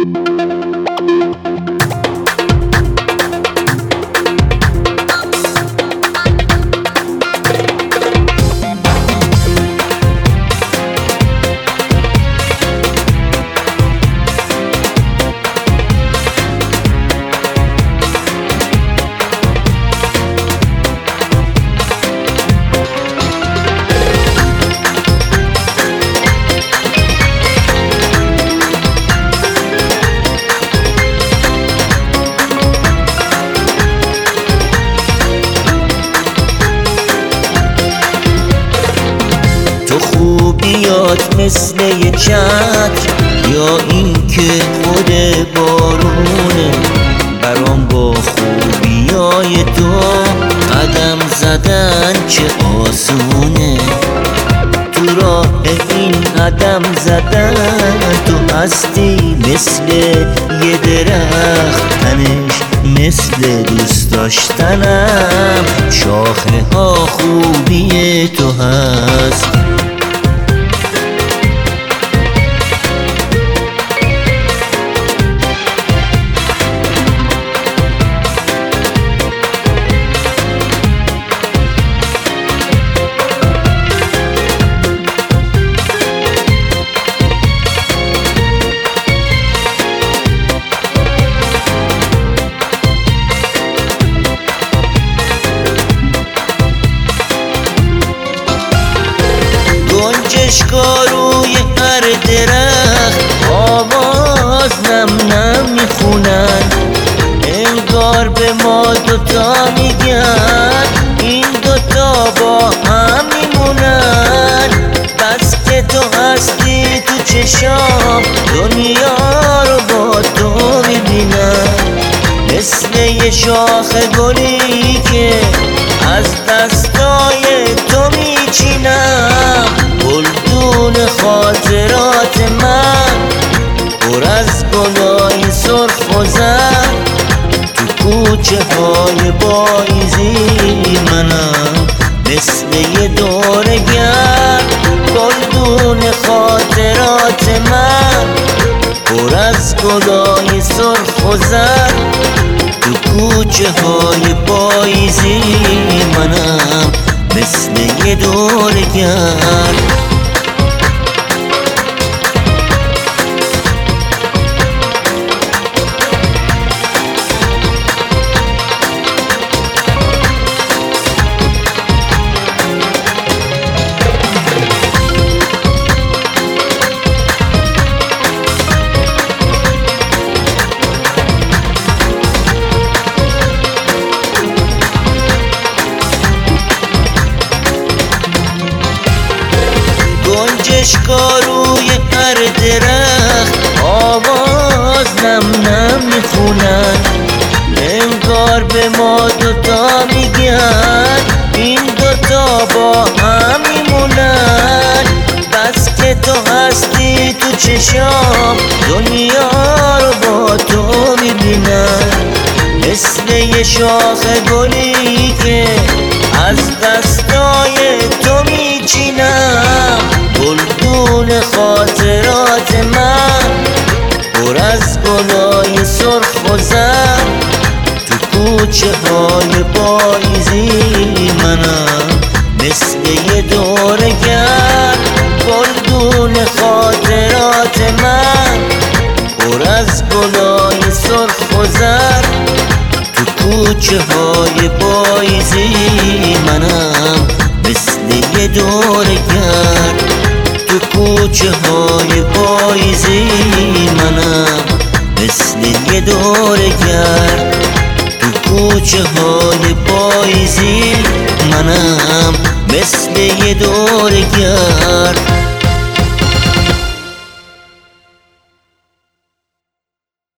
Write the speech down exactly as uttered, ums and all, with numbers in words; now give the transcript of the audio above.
تو خوبیات مثل یه چتر یا این که خود بارونه، برام با خوبیای تو قدم زدن چه آسونه. تو راه این قدم زدن تو هستی مثل یه درخت، تنش مثل دوست داشتنم، شاخه ها خوبی تو هست. گنجشکا روی هر درخت آواز نم نم میخونن، انگار به ما دوتا میگن این دوتا با هم میمونن. بس که تو هستی تو چشام دنیا رو با تو میبینم، مثل یه شاخ گلی که از دستای تو میچینم. گلدون خاطرات من پر از گلای سرخ و زرد، تو کوچه های پاییزی منم مثل یه دوره‌گرد. گلدون خاطرات من پر از گلای سرخ و زرد، تو کوچه های پاییزی منم مثل یه دوره‌گرد. گنجشکا روی هر درخت آواز نم نم میخونن، انگار به ما دوتا میگن این دوتا با هم میمونن. بس که تو هستی تو چشام دنیا رو با تو میبینن، مثل یه شاخ گلی که از دستای تو میچینم. گلدون خاطرات من پر از گلای سرخ و زرد، تو کوچه های پاییزی منم مثل یه دوره‌گرد. گلدون خاطرات من پر از گلای سرخ و زرد، تو کوچه های پاییزی منم مثل یه دوره‌گرد. تو کوچه های پاییزی منم مثل یه دوره‌گرد. تو کوچه های پاییزی منم مثل یه دوره‌گرد.